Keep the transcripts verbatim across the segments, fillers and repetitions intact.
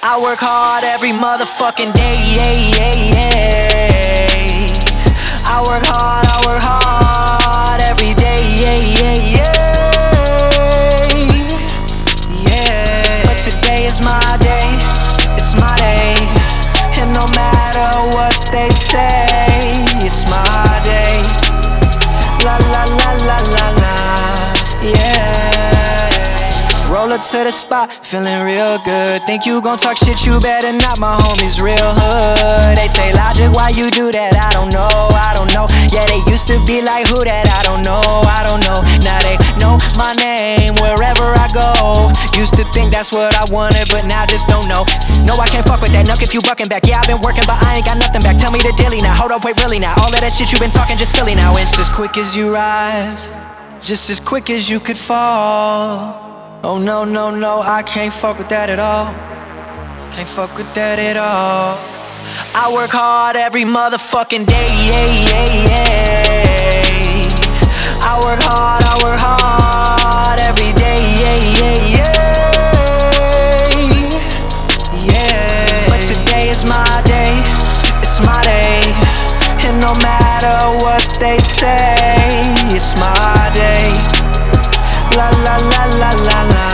I work hard every motherfucking day, yeah, yeah, yeah. I work hard, I work hard every day, yeah, yeah, yeah. Yeah. But today is my day, it's my day. And no matter what they say, it's my day. La la la la la la, yeah. Roll up to the spot, feeling real good. Think you gon' talk shit, you better not, my homies real hood. They say, Logic, why you do that? I don't know, I don't know. Yeah, they used to be like, who that? I don't know, I don't know. Now they know my name wherever I go. Used to think that's what I wanted, but now just don't know. No, I can't fuck with that, nuck if you bucking back. Yeah, I've been working, but I ain't got nothing back. Tell me the dilly now, hold up, wait, really now. All of that shit you been talking just silly now. It's as quick as you rise, just as quick as you could fall. Oh no, no, no, I can't fuck with that at all. Can't fuck with that at all. I work hard every motherfucking day, yeah, yeah, yeah. I work hard, I work hard every day, yeah, yeah, yeah. Yeah. But today is my day, it's my day. And no matter what they say, it's my day. La la la la la la,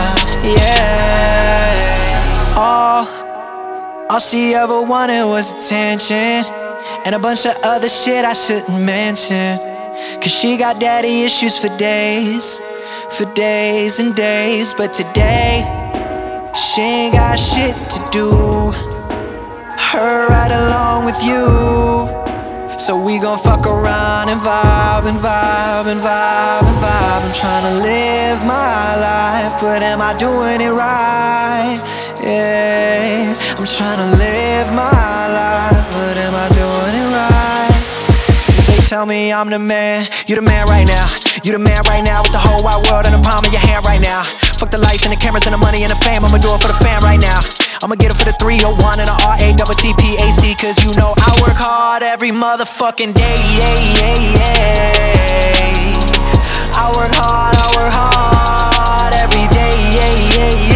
yeah. All, all she ever wanted was attention, and a bunch of other shit I shouldn't mention. Cause she got daddy issues for days, for days and days. But today, she ain't got shit to do. Her right along with you. So we gon' fuck around and vibe and vibe and vibe and vibe. I'm tryna live my life, but am I doing it right? Yeah, I'm tryna live my life, but am I doing it right? If they tell me I'm the man, you the man right now. You the man right now with the whole wide world in the palm of your hand right now. Fuck the lights and the cameras and the money and the fame, I'ma do it for the fam right now. I'ma get it for the three oh one and the R A T T P A C. Cause you know I work hard every motherfucking day, yeah, yeah, yeah. I work hard, I work hard every day, yeah, yeah, yeah.